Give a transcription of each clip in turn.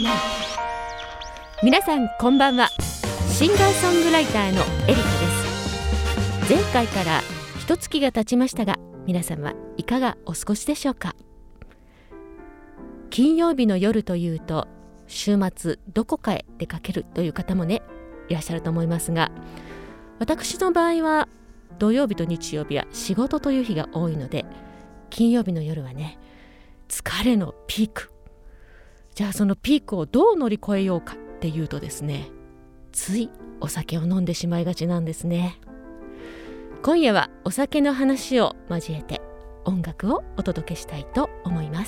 皆さんこんばんは。シンガーソングライターのエリカです。前回から一月が経ちましたが、皆様いかがお過ごしでしょうか。金曜日の夜というと、週末どこかへ出かけるという方もねいらっしゃると思いますが、私の場合は土曜日と日曜日は仕事という日が多いので、金曜日の夜はね疲れのピーク。じゃあそのピークをどう乗り越えようかっていうとですね、ついお酒を飲んでしまいがちなんですね。今夜はお酒の話を交えて音楽をお届けしたいと思います。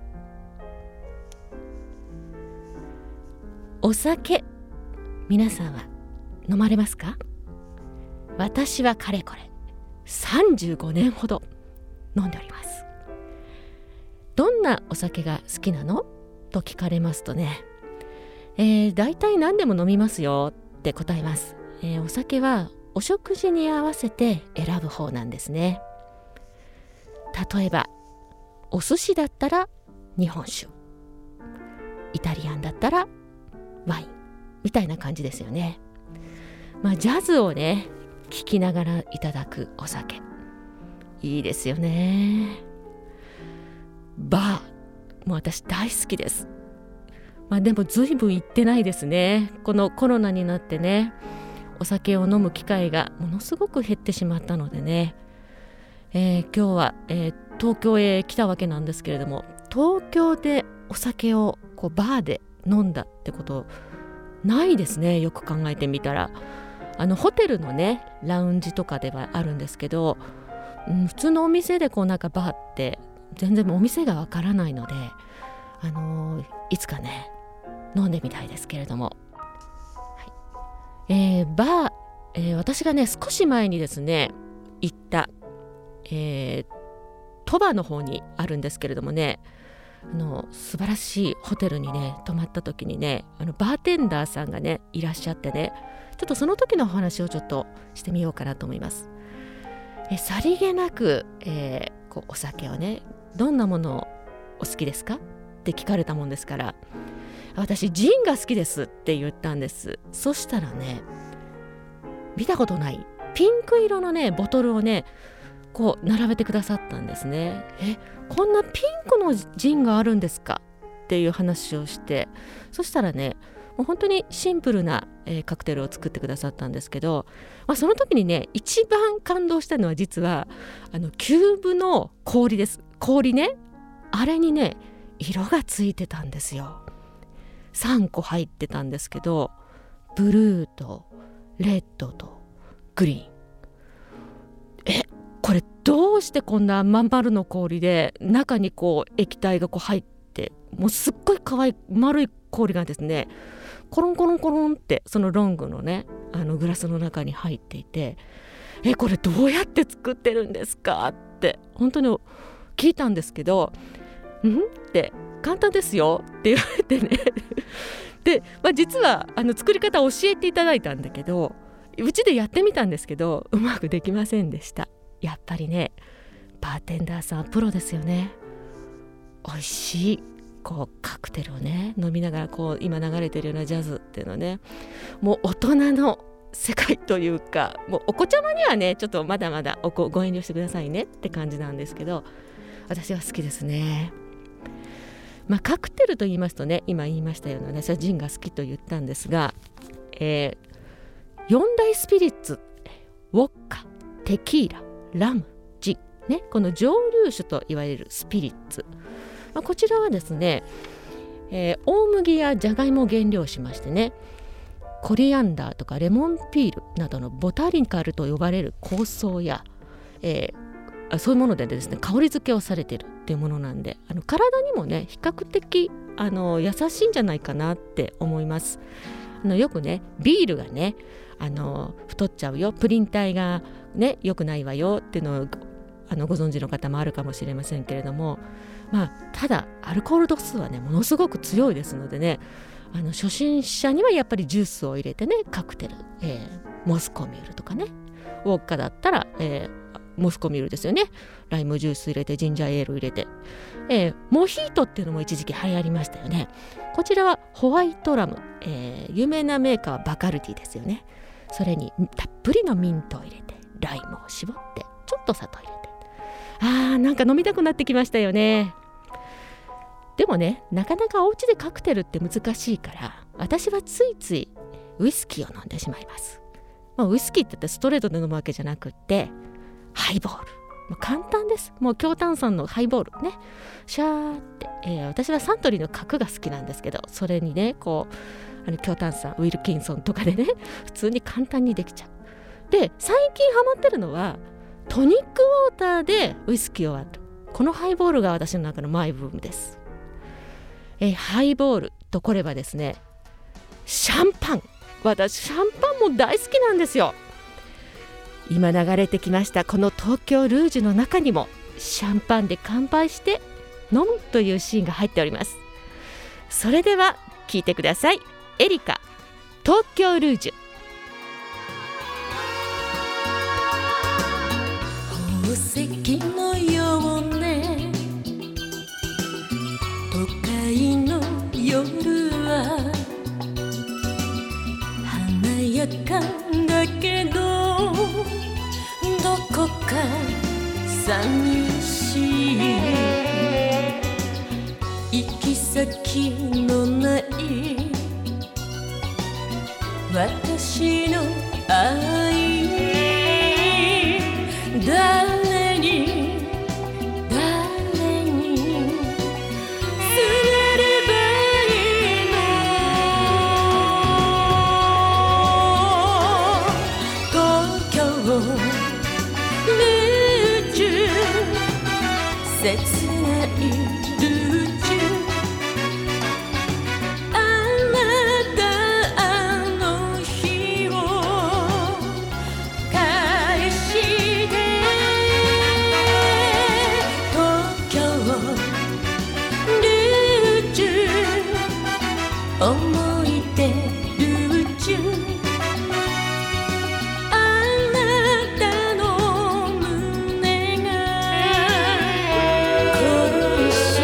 お酒、皆さんは飲まれますか？私はかれこれ35年ほど飲んでおります。どんなお酒が好きなのと聞かれますとね、だいたい何でも飲みますよって答えます。お酒はお食事に合わせて選ぶ方なんですね。例えばお寿司だったら日本酒、イタリアンだったらワインみたいな感じですよね。ジャズをね聴きながらいただくお酒、いいですよね。バーも私大好きです。でも随分行ってないですね。このコロナになってね、お酒を飲む機会がものすごく減ってしまったのでね、今日は、東京へ来たわけなんですけれども、東京でお酒をバーで飲んだってことないですね。よく考えてみたらホテルのねラウンジとかではあるんですけど、普通のお店でなんかバーって全然お店がわからないので、いつかね飲んでみたいですけれども、バー、私がね少し前にですね行った、鳥羽の方にあるんですけれどもね、素晴らしいホテルにね泊まった時にね、バーテンダーさんがねいらっしゃってね、ちょっとその時のお話をちょっとしてみようかなと思います。さりげなく、お酒をね、どんなものをお好きですかって聞かれたもんですから、私ジンが好きですって言ったんです。そしたらね、見たことないピンク色のねボトルをね並べてくださったんですね。こんなピンクのジンがあるんですかっていう話をして、そしたらねもう本当にシンプルな、カクテルを作ってくださったんですけど、その時にね一番感動したのは実はキューブの氷です。氷ね、あれにね色がついてたんですよ。3個入ってたんですけど、ブルーとレッドとグリーン。これどうしてこんなまん丸の氷で中に液体が入って、もうすっごい可愛い丸い氷がですねコロンコロンコロンってそのロングのねグラスの中に入っていて、これどうやって作ってるんですかって本当に聞いたんですけど、って簡単ですよって言われてねで、実は作り方を教えていただいたんだけど、うちでやってみたんですけどうまくできませんでした。やっぱりねバーテンダーさんプロですよね。美味しいカクテルをね飲みながら今流れてるようなジャズっていうのはね、もう大人の世界というか、もうお子ちゃまにはねちょっとまだまだご遠慮してくださいねって感じなんですけど、私は好きですね。カクテルと言いますとね、今言いましたようなね、私はジンが好きと言ったんですが、4大スピリッツ、ウォッカ、テキーラ、ラム、ジン、ね、この蒸留酒といわれるスピリッツ、こちらはですね、大麦やジャガイモを原料しましてね、コリアンダーとかレモンピールなどのボタニカルと呼ばれる香草や、そういうものでですね香り付けをされているっていうものなんで、体にもね比較的優しいんじゃないかなって思います。よくねビールがね太っちゃうよ、プリン体がね良くないわよっていうのをご存知の方もあるかもしれませんけれども、ただアルコール度数はねものすごく強いですのでね、初心者にはやっぱりジュースを入れてねカクテル、モスコミュールとかね、ウォッカだったら、 モスコミュールですよね。ライムジュース入れてジンジャーエール入れて、モヒートっていうのも一時期流行りましたよね。こちらはホワイトラム、有名なメーカーはバカルディですよね。それにたっぷりのミントを入れてライムを絞ってちょっと砂糖入れて、なんか飲みたくなってきましたよね。でもね、なかなかお家でカクテルって難しいから、私はついついウイスキーを飲んでしまいます。ウイスキーって言ってストレートで飲むわけじゃなくって、ハイボール、簡単です。もう強炭酸のハイボールね、シャーって、私はサントリーの角が好きなんですけど、それにねこう強炭酸ウィルキンソンとかでね普通に簡単にできちゃう。で、最近ハマってるのはトニックウォーターでウイスキーを割る、このハイボールが私の中のマイブームです。ハイボールとこればですね、シャンパン、私シャンパンも大好きなんですよ。今流れてきましたこの東京ルージュの中にもシャンパンで乾杯して飲むというシーンが入っております。それでは聞いてください。エリカ、東京ルージュ。 宝石のようね、都会の夜は華やかだけどどこか寂しい、行き先のない私の愛、誰に告げればいいの。東京ルージュ、切ないルージュ、思い出ルージュ、あなたの胸が恋し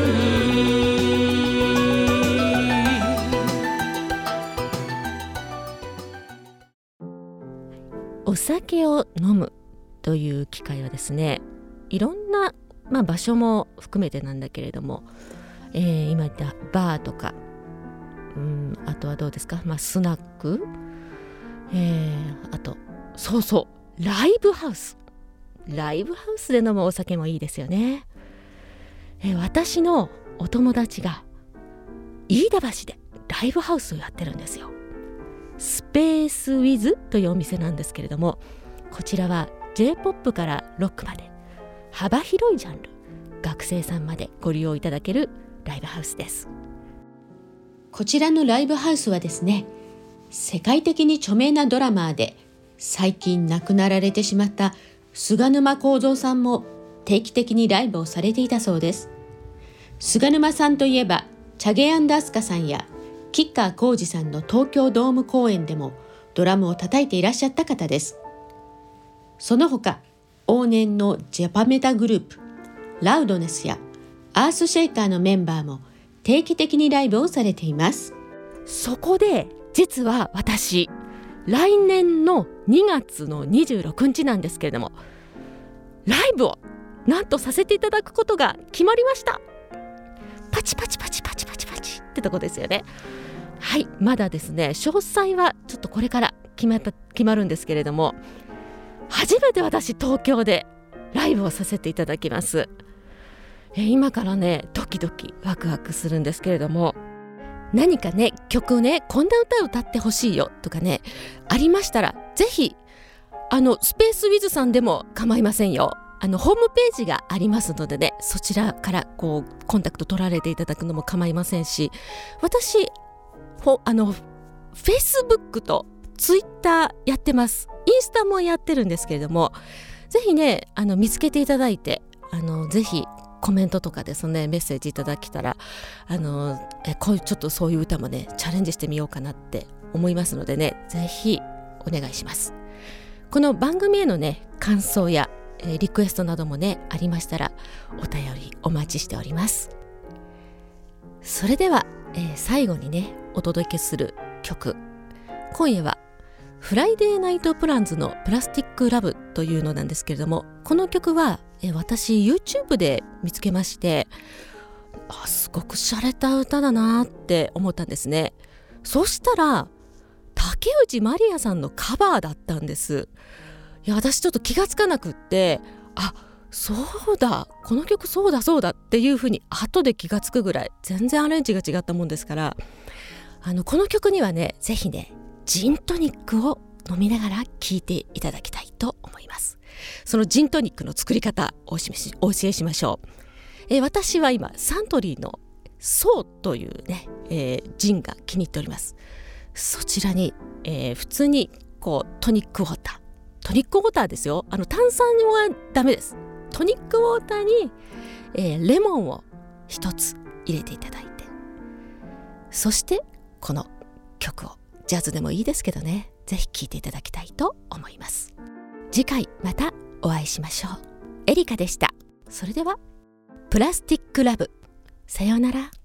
い。 お酒を飲むという機会はですね、いろんな、場所も含めてなんだけれども、今言ったバーとか、あとはどうですか、スナック、あとライブハウスで飲むお酒もいいですよね。私のお友達が飯田橋でライブハウスをやってるんですよ。スペースウィズというお店なんですけれども、こちらは J-POP からロックまで幅広いジャンル、学生さんまでご利用いただけるライブハウスです。 こちらのライブハウスはですね、世界的に著名なドラマーで最近亡くなられてしまった菅沼幸三さんも定期的にライブをされていたそうです。菅沼さんといえばチャゲアンダスカさんや吉川晃司さんの東京ドーム公演でもドラムを叩いていらっしゃった方です。その他往年のジャパメタグループラウドネスやアースシェイカーのメンバーも定期的にライブをされています。 そこで実は私、来年の2月の26日なんですけれども、ライブをなんとさせていただくことが決まりました。パチパチパチパチパチパチってとこですよね。はい、まだですね、詳細はちょっとこれから決まるんですけれども、初めて私東京でライブをさせていただきます。今からねドキドキワクワクするんですけれども、何かね曲ね、こんな歌を歌ってほしいよとかねありましたら、ぜひスペースウィズさんでも構いませんよ。ホームページがありますのでね、そちらからコンタクト取られていただくのも構いませんし、私Facebook と Twitter やってます。インスタもやってるんですけれども、ぜひね見つけていただいて、ぜひコメントとかですねメッセージいただけたら、こういうちょっとそういう歌もねチャレンジしてみようかなって思いますのでね、ぜひお願いします。この番組へのね感想や、 リクエストなどもねありましたらお便りお待ちしております。それでは、最後にねお届けする曲、今夜はフライデーナイトプランズのプラスティックラブというのなんですけれども、この曲は、私 YouTube で見つけまして、すごく洒落た歌だなって思ったんですね。そしたら竹内まりやさんのカバーだったんです。いや、私ちょっと気がつかなくって、そうだ、この曲そうだっていうふうに後で気がつくぐらい全然アレンジが違ったもんですから、この曲にはねぜひねジントニックを飲みながら聴いていただきたいと思います。そのジントニックの作り方をお教えしましょう。私は今サントリーのソーというね、ジンが気に入っております。そちらに、普通にこうトニックウォーターですよ。炭酸はダメです。トニックウォーターに、レモンを一つ入れていただいて、そしてこの曲をジャズでもいいですけどね、ぜひ聴いていただきたいと思います。次回またお会いしましょう。エリカでした。それではプラスティックラブ、さようなら。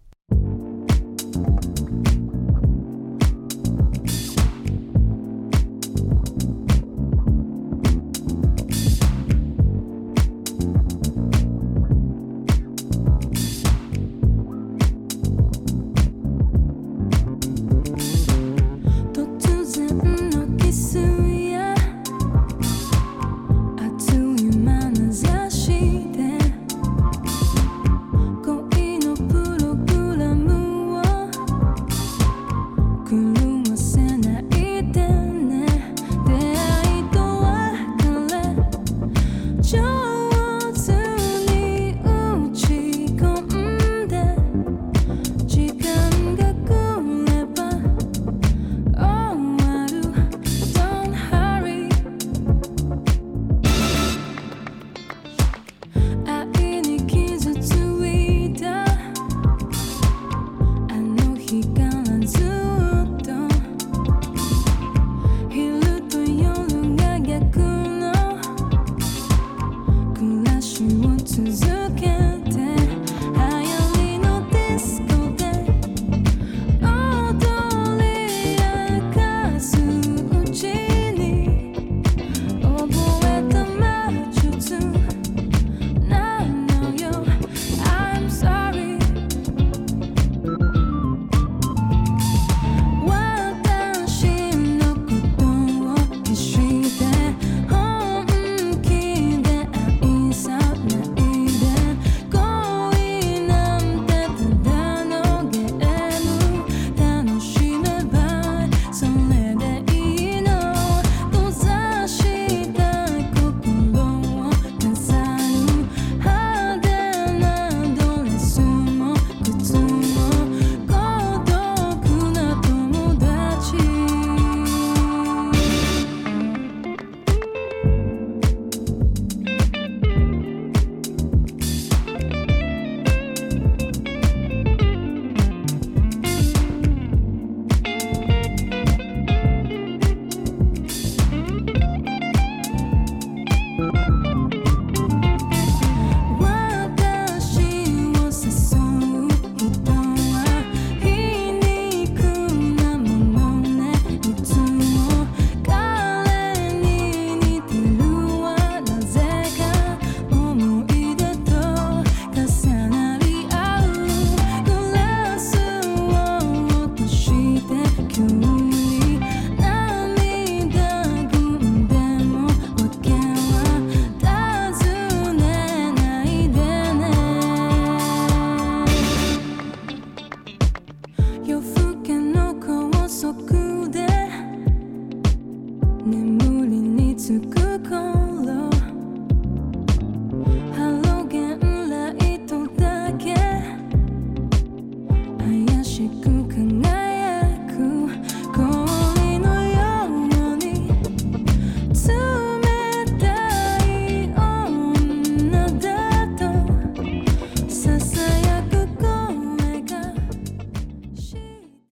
夜更けの高速